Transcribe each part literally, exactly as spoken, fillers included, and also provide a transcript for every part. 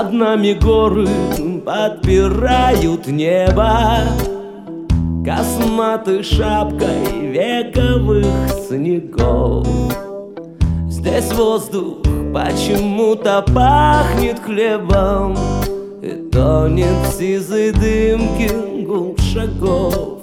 Над нами горы подпирают небо косматой шапкой вековых снегов. Здесь воздух почему-то пахнет хлебом и тонет в сизой дымке гул шагов.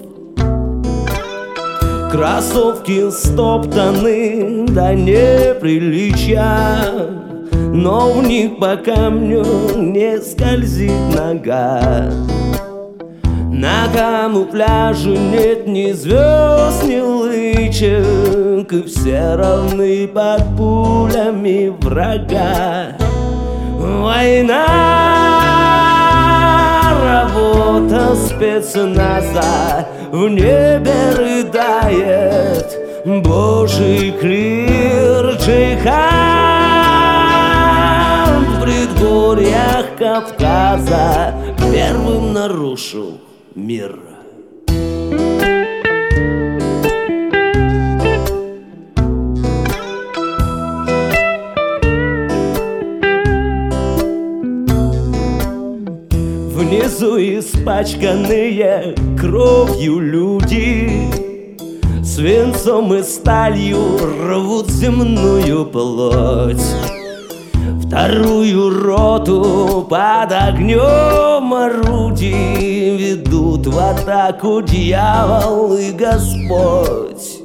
Кроссовки стоптаны до неприличия, но в них по камню не скользит нога. На камуфляже нет ни звезд, ни лычек, и все равны под пулями врага. Война, работа спецназа, в небе рыдает Божий клир. Джихад в предгорьях Кавказа первым нарушил мир. Внизу испачканные кровью люди свинцом и сталью рвут земную плоть. Вторую роту под огнем орудий ведут в атаку дьявол и Господь.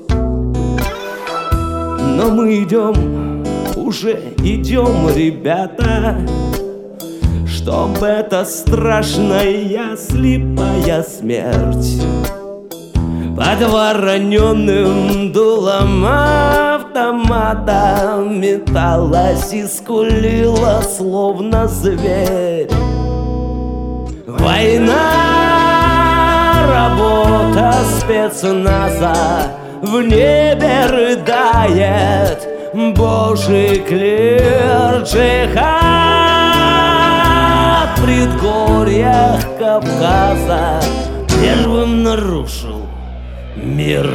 Но мы идем, уже идем, ребята, чтоб эта страшная слепая смерть под вороненным дулом автомата металась и скулила, словно зверь. Война, работа спецназа, в небе рыдает Божий клир. Джихад в предгорьях Кавказа первым нарушил мир.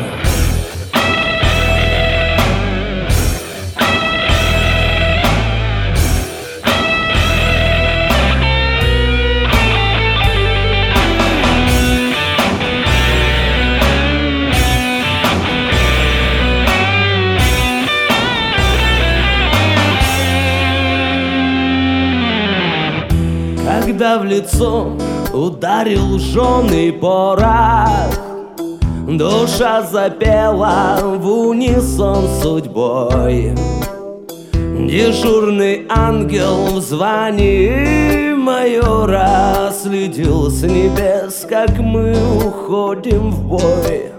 Когда в лицо ударил жженый порох, душа запела в унисон с судьбой. Дежурный ангел в звании майора следил с небес, как мы уходим в бой.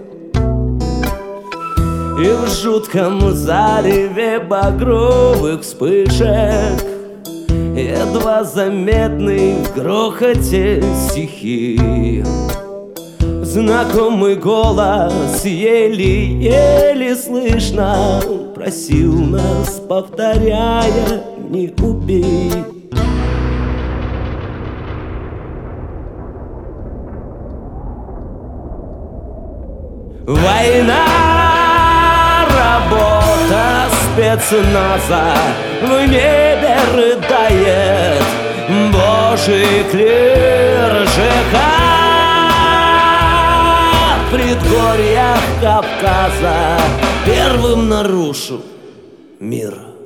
И в жутком зареве багровых вспышек, едва заметный в грохоте стихий, знакомый голос еле-еле слышно просил нас, повторяя: не убей. Война, работа спецназа, в небе рыдает Божий клир. Джихад в предгорьях Кавказа первым нарушил мир.